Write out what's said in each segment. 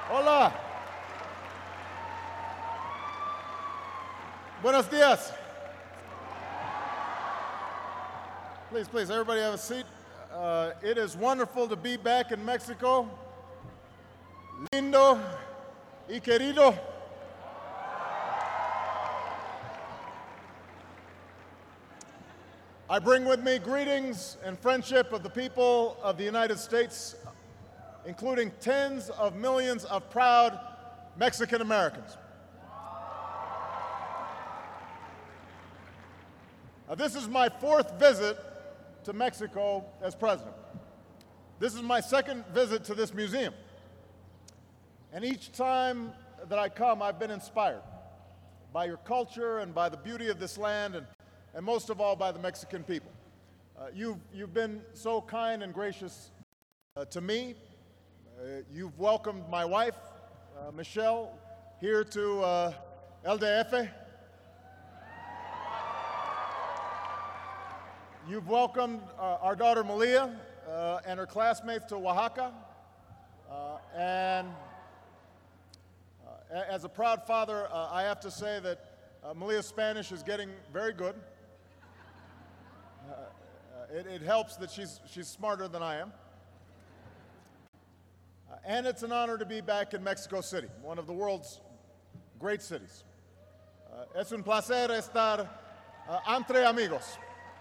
Hola. Buenos dias. Please, everybody have a seat. It is wonderful to be back in Mexico. Lindo y querido. I bring with me greetings and friendship of the people of the United States, including tens of millions of proud Mexican Americans. This is my fourth visit to Mexico as president. This is my second visit to this museum. And each time that I come, I've been inspired by your culture and by the beauty of this land, and most of all by the Mexican people. You've been so kind and gracious to me. You've welcomed my wife, Michelle, here to LDF. You've welcomed our daughter Malia and her classmates to Oaxaca. And as a proud father, I have to say that Malia's Spanish is getting very good. It helps that she's smarter than I am. And it's an honor to be back in Mexico City, one of the world's great cities. Es un placer estar entre amigos.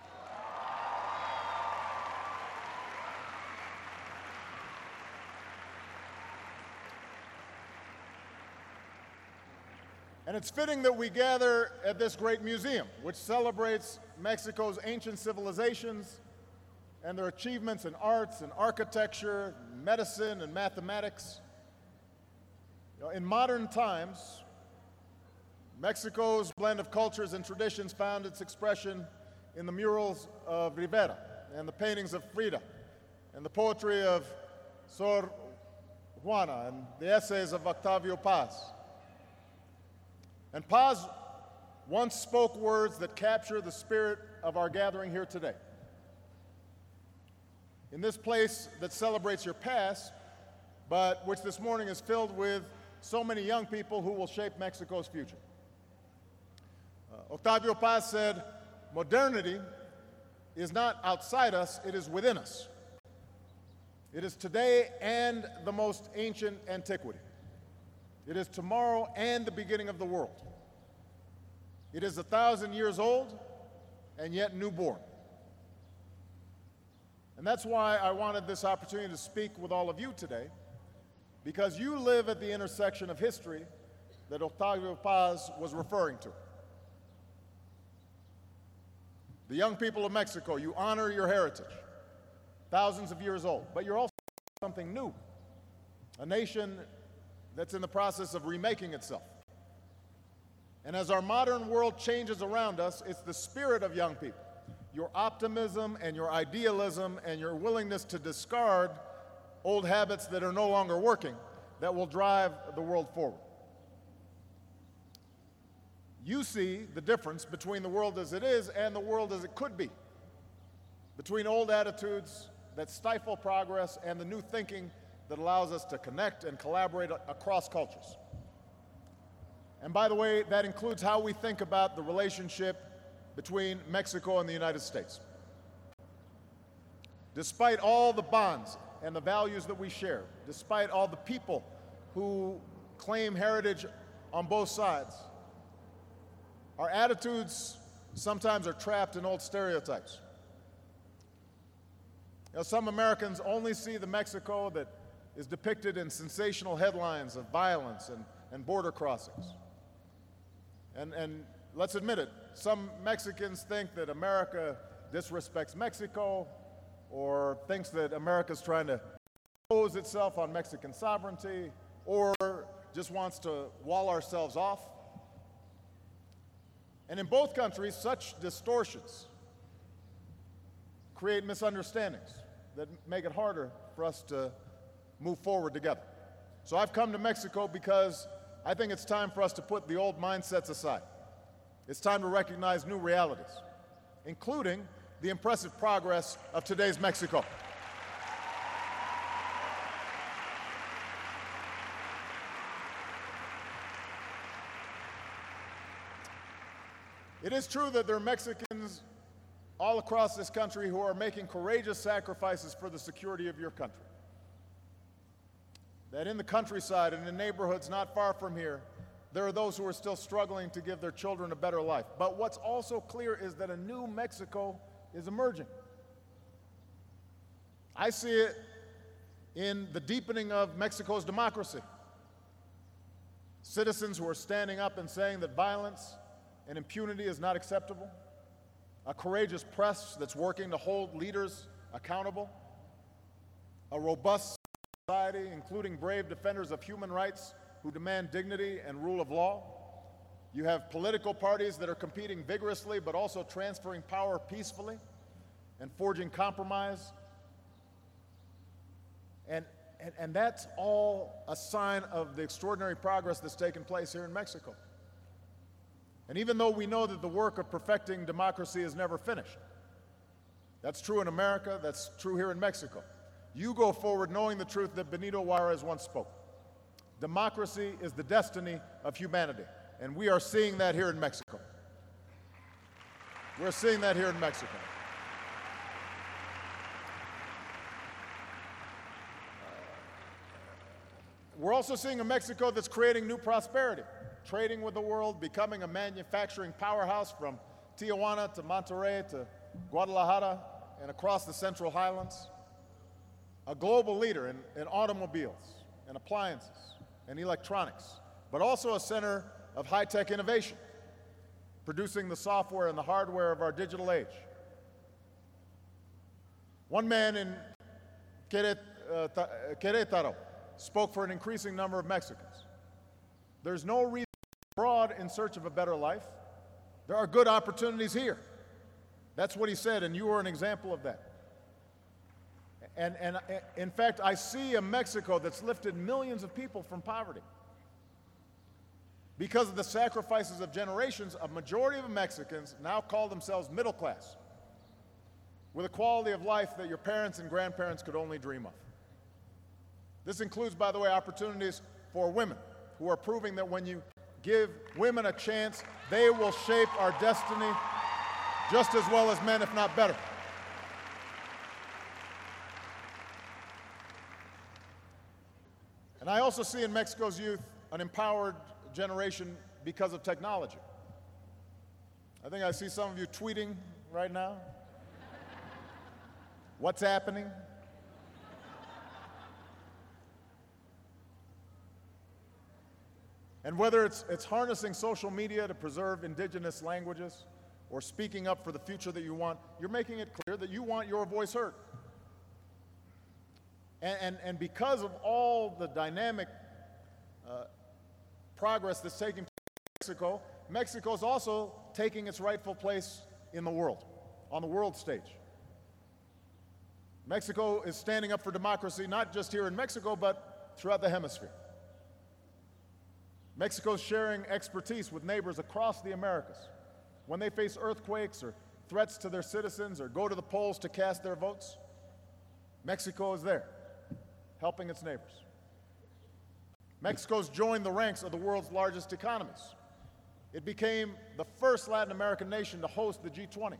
And it's fitting that we gather at this great museum, which celebrates Mexico's ancient civilizations and their achievements in arts and architecture, medicine and mathematics. In modern times, Mexico's blend of cultures and traditions found its expression in the murals of Rivera and the paintings of Frida and the poetry of Sor Juana and the essays of Octavio Paz. And Paz once spoke words that capture the spirit of our gathering here today. In this place that celebrates your past, but which this morning is filled with so many young people who will shape Mexico's future. Octavio Paz said, modernity is not outside us, it is within us. It is today and the most ancient antiquity. It is tomorrow and the beginning of the world. It is 1,000 years old and yet newborn. And that's why I wanted this opportunity to speak with all of you today, because you live at the intersection of history that Octavio Paz was referring to. The young people of Mexico, you honor your heritage, thousands of years old, but you're also something new, a nation that's in the process of remaking itself. And as our modern world changes around us, it's the spirit of young people, your optimism and your idealism and your willingness to discard old habits that are no longer working that will drive the world forward. You see the difference between the world as it is and the world as it could be, between old attitudes that stifle progress and the new thinking that allows us to connect and collaborate across cultures. And by the way, that includes how we think about the relationship between Mexico and the United States. Despite all the bonds and the values that we share, despite all the people who claim heritage on both sides, our attitudes sometimes are trapped in old stereotypes. Some Americans only see the Mexico that is depicted in sensational headlines of violence and border crossings. And let's admit it, some Mexicans think that America disrespects Mexico or thinks that America's trying to impose itself on Mexican sovereignty or just wants to wall ourselves off. And in both countries, such distortions create misunderstandings that make it harder for us to move forward together. So I've come to Mexico because I think it's time for us to put the old mindsets aside. It's time to recognize new realities, including the impressive progress of today's Mexico. It is true that there are Mexicans all across this country who are making courageous sacrifices for the security of your country. That in the countryside and in neighborhoods not far from here, there are those who are still struggling to give their children a better life. But what's also clear is that a new Mexico is emerging. I see it in the deepening of Mexico's democracy. Citizens who are standing up and saying that violence and impunity is not acceptable. A courageous press that's working to hold leaders accountable. A robust society, including brave defenders of human rights who demand dignity and rule of law. You have political parties that are competing vigorously but also transferring power peacefully and forging compromise. And that's all a sign of the extraordinary progress that's taken place here in Mexico. And even though we know that the work of perfecting democracy is never finished, that's true in America, that's true here in Mexico. You go forward knowing the truth that Benito Juarez once spoke. Democracy is the destiny of humanity, and we are seeing that here in Mexico. We're seeing that here in Mexico. We're also seeing a Mexico that's creating new prosperity, trading with the world, becoming a manufacturing powerhouse from Tijuana to Monterrey to Guadalajara and across the Central Highlands. A global leader in automobiles and appliances and electronics, but also a center of high-tech innovation, producing the software and the hardware of our digital age. One man in Querétaro spoke for an increasing number of Mexicans. There's no reason to go abroad in search of a better life. There are good opportunities here. That's what he said, and you are an example of that. And in fact, I see a Mexico that's lifted millions of people from poverty. Because of the sacrifices of generations, a majority of Mexicans now call themselves middle class, with a quality of life that your parents and grandparents could only dream of. This includes, by the way, opportunities for women who are proving that when you give women a chance, they will shape our destiny just as well as men, if not better. And I also see in Mexico's youth an empowered generation because of technology. I think I see some of you tweeting right now. What's happening? And whether it's harnessing social media to preserve indigenous languages or speaking up for the future that you want, you're making it clear that you want your voice heard. And because of all the dynamic progress that's taking place in Mexico, Mexico's also taking its rightful place in the world, on the world stage. Mexico is standing up for democracy, not just here in Mexico, but throughout the hemisphere. Mexico's sharing expertise with neighbors across the Americas. When they face earthquakes or threats to their citizens or go to the polls to cast their votes, Mexico is there, helping its neighbors. Mexico's joined the ranks of the world's largest economies. It became the first Latin American nation to host the G20.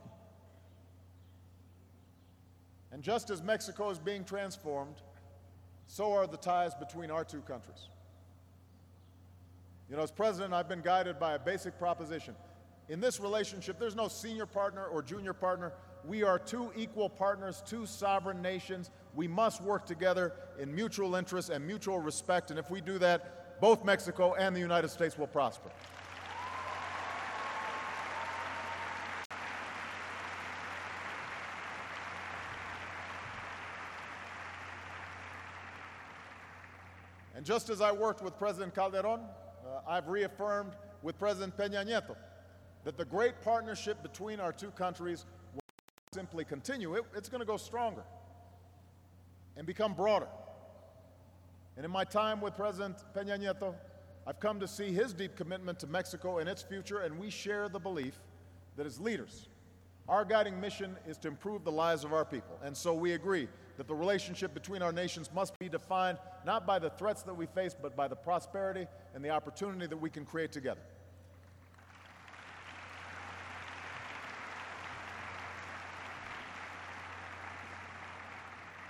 And just as Mexico is being transformed, so are the ties between our two countries. You know, as president, I've been guided by a basic proposition. In this relationship, there's no senior partner or junior partner. We are two equal partners, two sovereign nations. We must work together in mutual interest and mutual respect, and if we do that, both Mexico and the United States will prosper. And just as I worked with President Calderón, I've reaffirmed with President Peña Nieto that the great partnership between our two countries will not simply continue. It's going to go stronger and become broader. And in my time with President Peña Nieto, I've come to see his deep commitment to Mexico and its future, and we share the belief that as leaders, our guiding mission is to improve the lives of our people. And so we agree that the relationship between our nations must be defined not by the threats that we face, but by the prosperity and the opportunity that we can create together.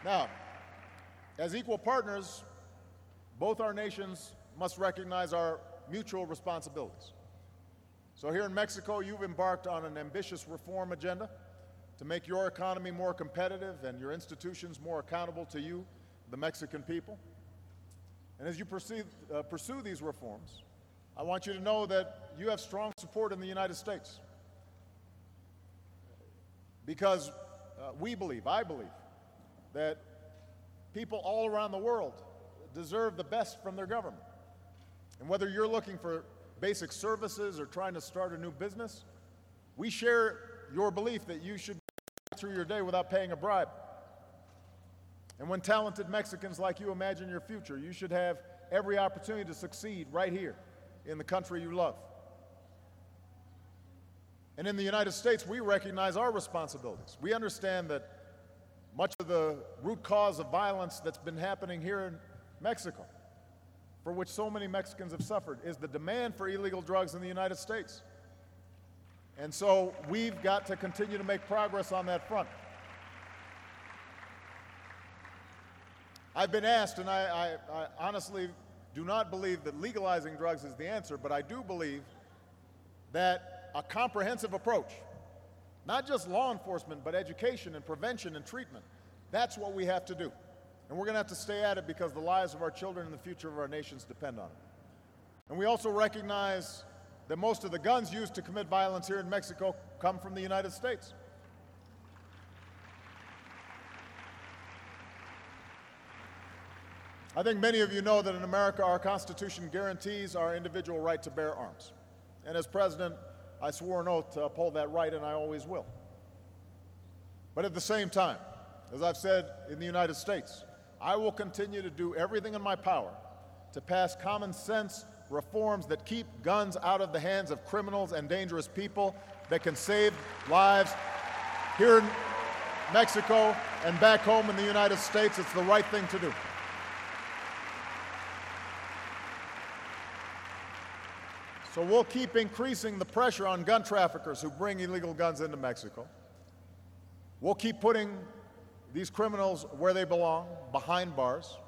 Now, as equal partners, both our nations must recognize our mutual responsibilities. So here in Mexico, you've embarked on an ambitious reform agenda to make your economy more competitive and your institutions more accountable to you, the Mexican people. And as you pursue these reforms, I want you to know that you have strong support in the United States. Because I believe, that people all around the world deserve the best from their government. And whether you're looking for basic services or trying to start a new business, we share your belief that you should get through your day without paying a bribe. And when talented Mexicans like you imagine your future, you should have every opportunity to succeed right here in the country you love. And in the United States, we recognize our responsibilities. We understand that much of the root cause of violence that's been happening here in Mexico, for which so many Mexicans have suffered, is the demand for illegal drugs in the United States. And so we've got to continue to make progress on that front. I've been asked, and I honestly do not believe that legalizing drugs is the answer, but I do believe that a comprehensive approach, not just law enforcement, but education and prevention and treatment, that's what we have to do. And we're going to have to stay at it because the lives of our children and the future of our nations depend on it. And we also recognize that most of the guns used to commit violence here in Mexico come from the United States. I think many of you know that in America, our Constitution guarantees our individual right to bear arms. And as president, I swore an oath to uphold that right, and I always will. But at the same time, as I've said in the United States, I will continue to do everything in my power to pass common sense reforms that keep guns out of the hands of criminals and dangerous people, that can save lives here in Mexico and back home in the United States. It's the right thing to do. So we'll keep increasing the pressure on gun traffickers who bring illegal guns into Mexico. We'll keep putting these criminals where they belong, behind bars.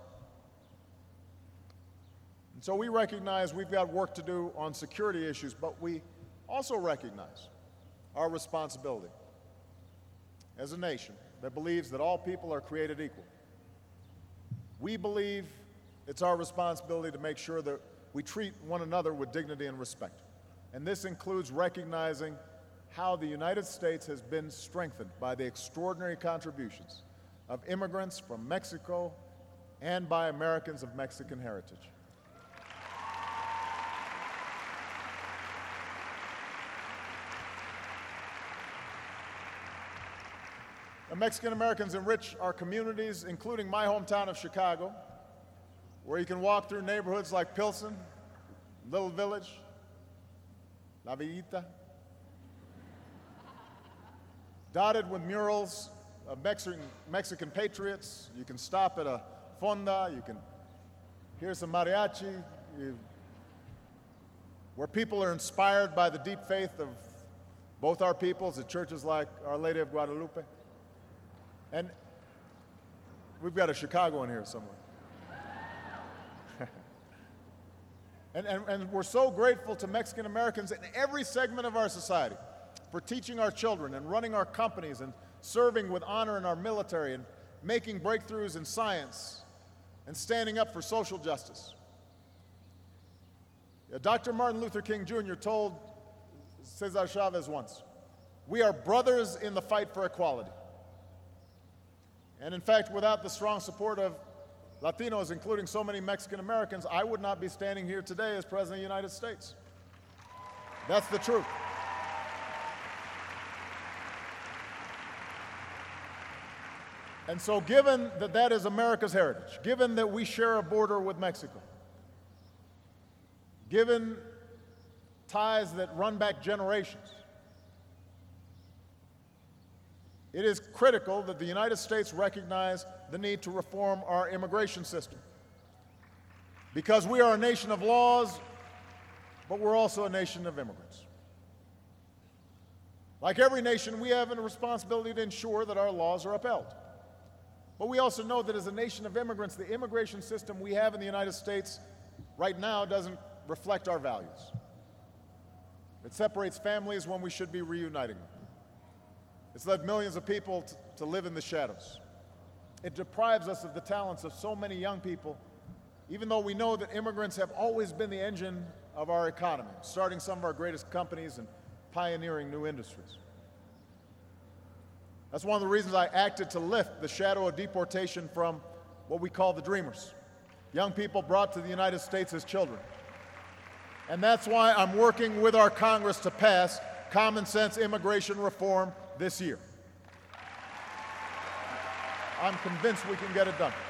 And so we recognize we've got work to do on security issues, but we also recognize our responsibility as a nation that believes that all people are created equal. We believe it's our responsibility to make sure that we treat one another with dignity and respect. And this includes recognizing how the United States has been strengthened by the extraordinary contributions of immigrants from Mexico and by Americans of Mexican heritage. The Mexican Americans enrich our communities, including my hometown of Chicago, where you can walk through neighborhoods like Pilsen, Little Village, La Villita, dotted with murals of Mexican patriots. You can stop at a fonda, you can hear some mariachi, where people are inspired by the deep faith of both our peoples at churches like Our Lady of Guadalupe. And we've got a Chicago in here somewhere. And we're so grateful to Mexican Americans in every segment of our society for teaching our children and running our companies and serving with honor in our military and making breakthroughs in science and standing up for social justice. Dr. Martin Luther King Jr. told Cesar Chavez once, "We are brothers in the fight for equality." And in fact, without the strong support of Latinos, including so many Mexican Americans, I would not be standing here today as President of the United States. That's the truth. And so given that that is America's heritage, given that we share a border with Mexico, given ties that run back generations, it is critical that the United States recognize the need to reform our immigration system. Because we are a nation of laws, but we're also a nation of immigrants. Like every nation, we have a responsibility to ensure that our laws are upheld. But we also know that as a nation of immigrants, the immigration system we have in the United States right now doesn't reflect our values. It separates families when we should be reuniting them. It's led millions of people to live in the shadows. It deprives us of the talents of so many young people, even though we know that immigrants have always been the engine of our economy, starting some of our greatest companies and pioneering new industries. That's one of the reasons I acted to lift the shadow of deportation from what we call the Dreamers, young people brought to the United States as children. And that's why I'm working with our Congress to pass common sense immigration reform this year. I'm convinced we can get it done.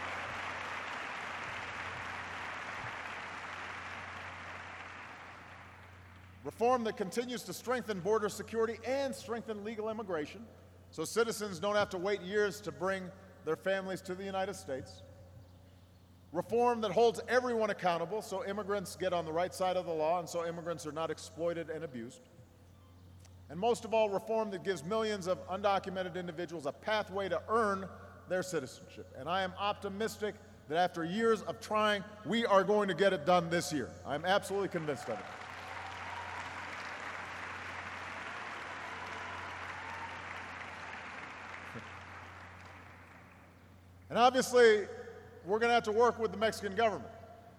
Reform that continues to strengthen border security and strengthen legal immigration, so citizens don't have to wait years to bring their families to the United States. Reform that holds everyone accountable so immigrants get on the right side of the law and so immigrants are not exploited and abused. And most of all, reform that gives millions of undocumented individuals a pathway to earn their citizenship. And I am optimistic that after years of trying, we are going to get it done this year. I'm absolutely convinced of it. And obviously, we're going to have to work with the Mexican government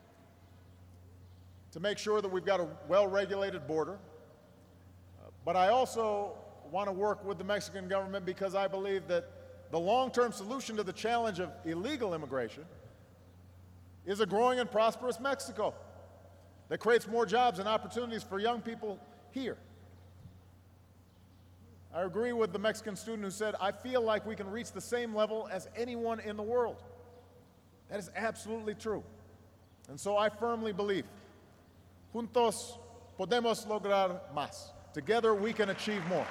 to make sure that we've got a well-regulated border. But I also want to work with the Mexican government because I believe that the long-term solution to the challenge of illegal immigration is a growing and prosperous Mexico that creates more jobs and opportunities for young people here. I agree with the Mexican student who said, I feel like we can reach the same level as anyone in the world. That is absolutely true. And so I firmly believe, juntos podemos lograr más. Together we can achieve more.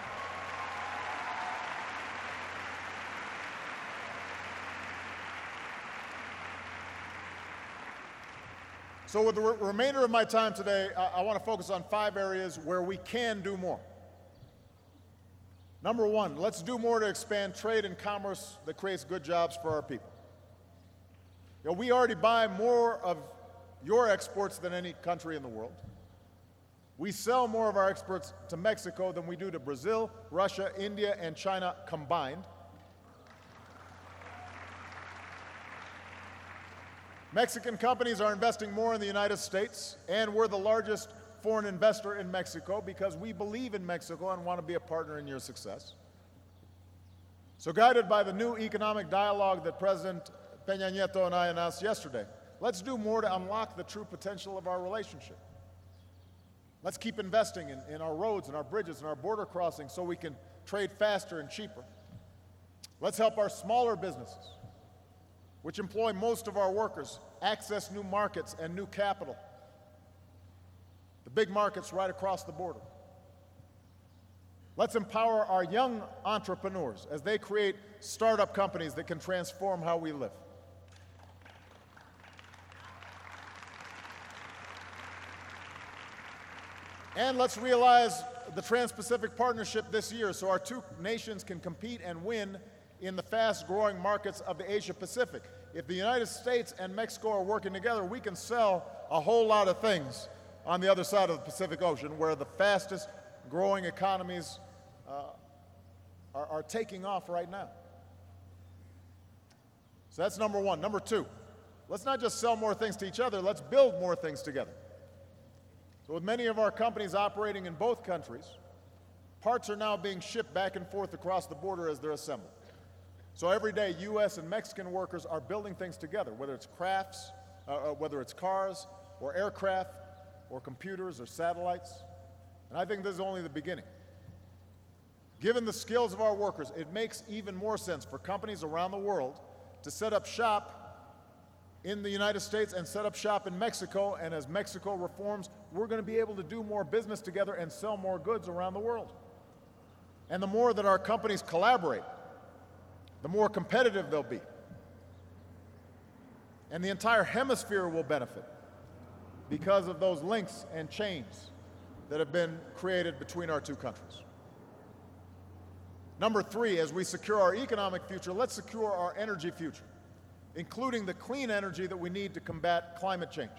So with the remainder of my time today, I want to focus on 5 areas where we can do more. Number 1, let's do more to expand trade and commerce that creates good jobs for our people. You know, we already buy more of your exports than any country in the world. We sell more of our exports to Mexico than we do to Brazil, Russia, India, and China combined. Mexican companies are investing more in the United States, and we're the largest foreign investor in Mexico because we believe in Mexico and want to be a partner in your success. So guided by the new economic dialogue that President Peña Nieto and I announced yesterday, let's do more to unlock the true potential of our relationship. Let's keep investing in our roads and our bridges and our border crossings so we can trade faster and cheaper. Let's help our smaller businesses, which employ most of our workers, access new markets and new capital. The big markets right across the border. Let's empower our young entrepreneurs as they create startup companies that can transform how we live. And let's realize the Trans-Pacific Partnership this year so our 2 nations can compete and win in the fast-growing markets of the Asia-Pacific. If the United States and Mexico are working together, we can sell a whole lot of things on the other side of the Pacific Ocean, where the fastest-growing economies are taking off right now. So that's number 1. Number 2, let's not just sell more things to each other, let's build more things together. So with many of our companies operating in both countries, parts are now being shipped back and forth across the border as they're assembled. So every day, U.S. and Mexican workers are building things together, whether it's crafts, whether it's cars or aircraft or computers or satellites. And I think this is only the beginning. Given the skills of our workers, it makes even more sense for companies around the world to set up shop in the United States and set up shop in Mexico, and as Mexico reforms, we're going to be able to do more business together and sell more goods around the world. And the more that our companies collaborate, the more competitive they'll be. And the entire hemisphere will benefit because of those links and chains that have been created between our 2 countries. Number three, as we secure our economic future, let's secure our energy future, including the clean energy that we need to combat climate change.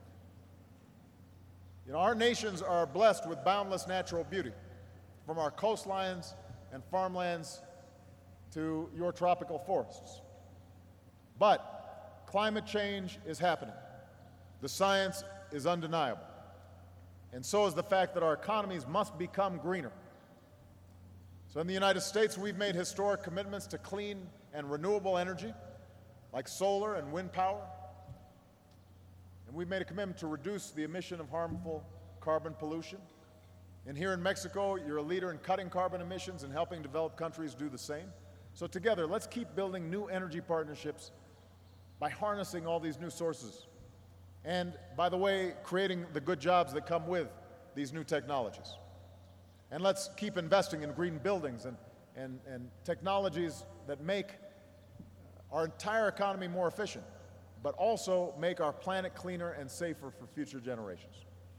You know, our nations are blessed with boundless natural beauty, from our coastlines and farmlands to your tropical forests. But climate change is happening. The science is undeniable. And so is the fact that our economies must become greener. So in the United States, we've made historic commitments to clean and renewable energy, like solar and wind power. And we've made a commitment to reduce the emission of harmful carbon pollution. And here in Mexico, you're a leader in cutting carbon emissions and helping developed countries do the same. So together, let's keep building new energy partnerships by harnessing all these new sources. And, by the way, creating the good jobs that come with these new technologies. And let's keep investing in green buildings and technologies that make our entire economy more efficient, but also make our planet cleaner and safer for future generations.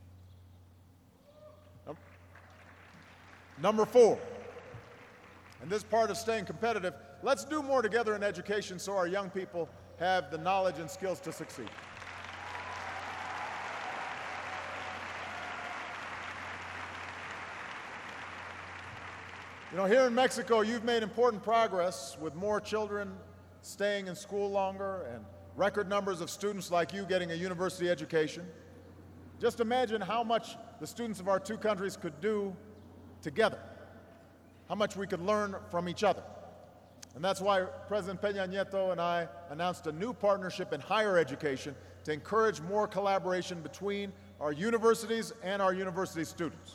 Number four, and this part of staying competitive, let's do more together in education so our young people have the knowledge and skills to succeed. You know, here in Mexico, you've made important progress with more children staying in school longer and record numbers of students like you getting a university education. Just imagine how much the students of our two countries could do together, how much we could learn from each other. And that's why President Peña Nieto and I announced a new partnership in higher education to encourage more collaboration between our universities and our university students.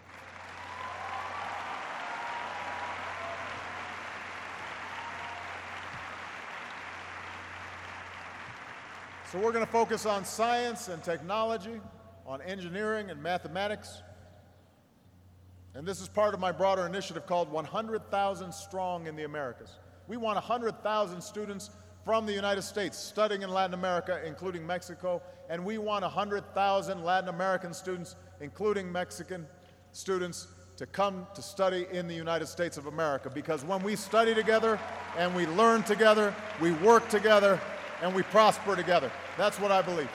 So we're going to focus on science and technology, on engineering and mathematics. And this is part of my broader initiative called 100,000 Strong in the Americas. We want 100,000 students from the United States studying in Latin America, including Mexico, and we want 100,000 Latin American students, including Mexican students, to come to study in the United States of America. Because when we study together and we learn together, we work together, and we prosper together. That's what I believe.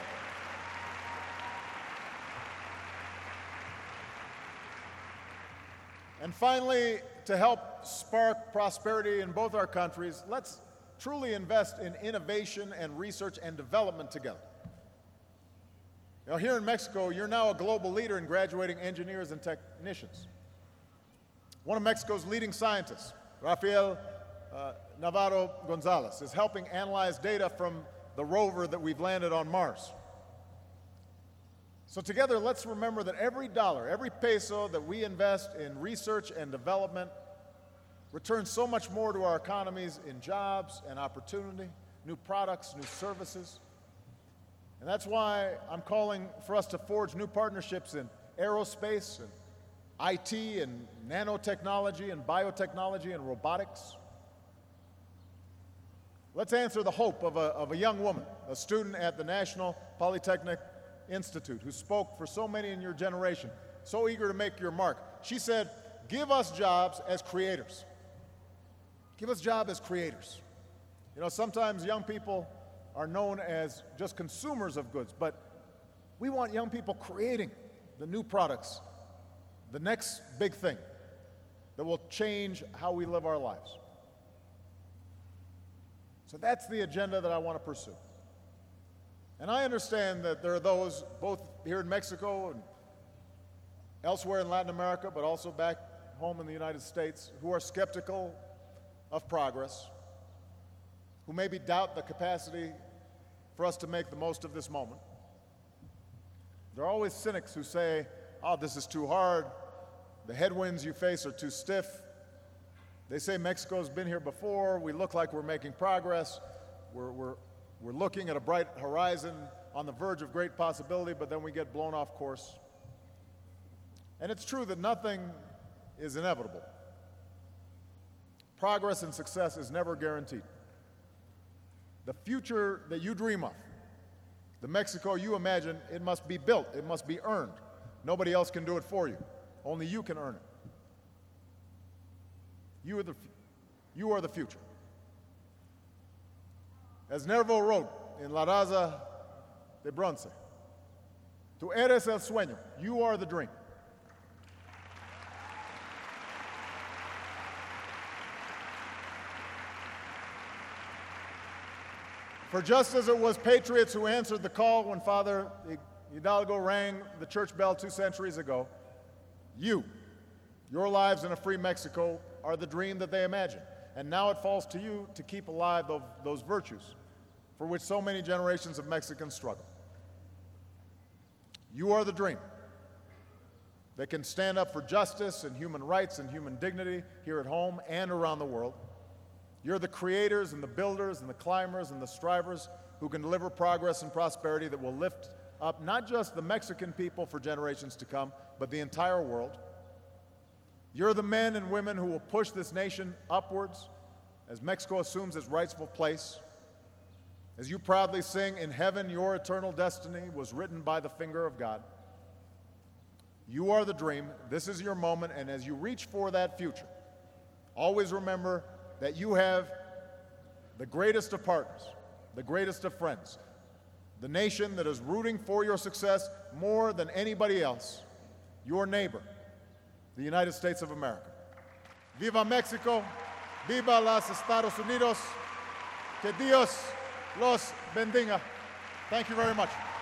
And finally, to help spark prosperity in both our countries, let's truly invest in innovation and research and development together. Now, here in Mexico, you're now a global leader in graduating engineers and technicians. One of Mexico's leading scientists, Rafael Navarro Gonzalez, is helping analyze data from the rover that we've landed on Mars. So together, let's remember that every dollar, every peso that we invest in research and development returns so much more to our economies in jobs and opportunity, new products, new services. And that's why I'm calling for us to forge new partnerships in aerospace and IT and nanotechnology and biotechnology and robotics. Let's answer the hope of a young woman, a student at the National Polytechnic Institute, who spoke for so many in your generation, so eager to make your mark. She said, "Give us jobs as creators. Give us jobs as creators." You know, sometimes young people are known as just consumers of goods, but we want young people creating the new products, the next big thing that will change how we live our lives. So that's the agenda that I want to pursue. And I understand that there are those, both here in Mexico and elsewhere in Latin America, but also back home in the United States, who are skeptical of progress, who maybe doubt the capacity for us to make the most of this moment. There are always cynics who say, "Oh, this is too hard. The headwinds you face are too stiff." They say Mexico's been here before. We look like we're making progress. We're looking at a bright horizon on the verge of great possibility, but then we get blown off course. And it's true that nothing is inevitable. Progress and success is never guaranteed. The future that you dream of, the Mexico you imagine, it must be built, it must be earned. Nobody else can do it for you. Only you can earn it. You are the future. As Nervo wrote in La Raza de Bronce, tú eres el sueño, you are the dream. For just as it was patriots who answered the call when Father Hidalgo rang the church bell 2 centuries ago, your lives in a free Mexico are the dream that they imagined. And now it falls to you to keep alive those virtues for which so many generations of Mexicans struggle. You are the dream that can stand up for justice and human rights and human dignity here at home and around the world. You're the creators and the builders and the climbers and the strivers who can deliver progress and prosperity that will lift up not just the Mexican people for generations to come, but the entire world. You're the men and women who will push this nation upwards as Mexico assumes its rightful place. As you proudly sing, "In heaven your eternal destiny was written by the finger of God." You are the dream. This is your moment, and as you reach for that future, always remember that you have the greatest of partners, the greatest of friends, the nation that is rooting for your success more than anybody else, your neighbor, the United States of America. Viva Mexico, viva los Estados Unidos, que Dios los bendiga. Thank you very much.